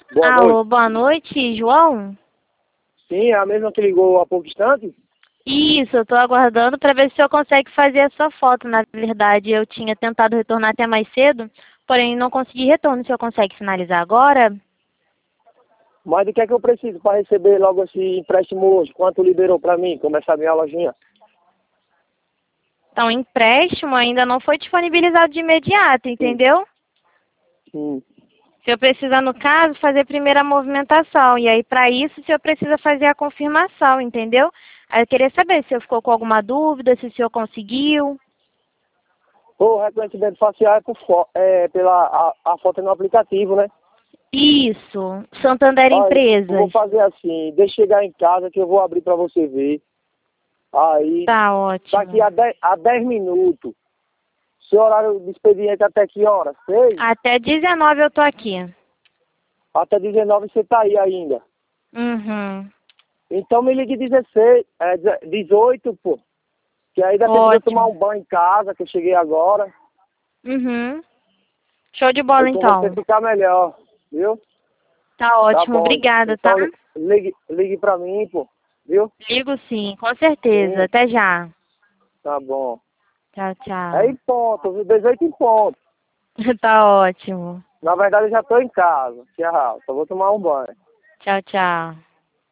Boa Alô, noite. boa noite, João? Sim, é a mesma que ligou há pouco instante? Isso, eu tô aguardando para ver se o senhor consegue fazer a sua foto. Na verdade, eu tinha tentado retornar até mais cedo, porém não consegui retorno. O senhor consegue finalizar agora? Mas do que é que eu preciso para receber logo esse empréstimo hoje? Quanto liberou para mim começar a minha lojinha? Então, o empréstimo ainda não foi disponibilizado de imediato, Sim. entendeu? Sim. O senhor precisa, no caso, fazer primeiro a movimentação. E aí, para isso, o senhor precisa fazer a confirmação, entendeu? Aí eu queria saber se o senhor ficou com alguma dúvida, se o senhor conseguiu. O reconhecimento facial é, pela foto no aplicativo, né? Isso, Santander Aí, eu vou Empresas. fazer assim, deixa eu chegar em casa que eu vou abrir para você ver. Aí, Tá daqui ótimo. a 10 minutos. Seu horário de expediente até que horas? 6? Até 19 eu tô aqui. Até 19 você tá aí ainda. Uhum. Então me ligue 16, 18, pô. Que aí dá tempo de eu tomar Ótimo. um banho em casa, que eu cheguei agora. Uhum. Show de Aí bola, com você então. ficar melhor, viu? Tá Tá ótimo, bom. obrigada, tá? Então ligue pra mim, pô. Viu? Ligo sim, com certeza. Sim, Até já. tá bom. Tchau, É tchau. em ponto, viu? 18 em ponto. Tá ótimo. Na verdade eu já tô em casa. Tchau, só vou tomar um banho. Tchau, tchau.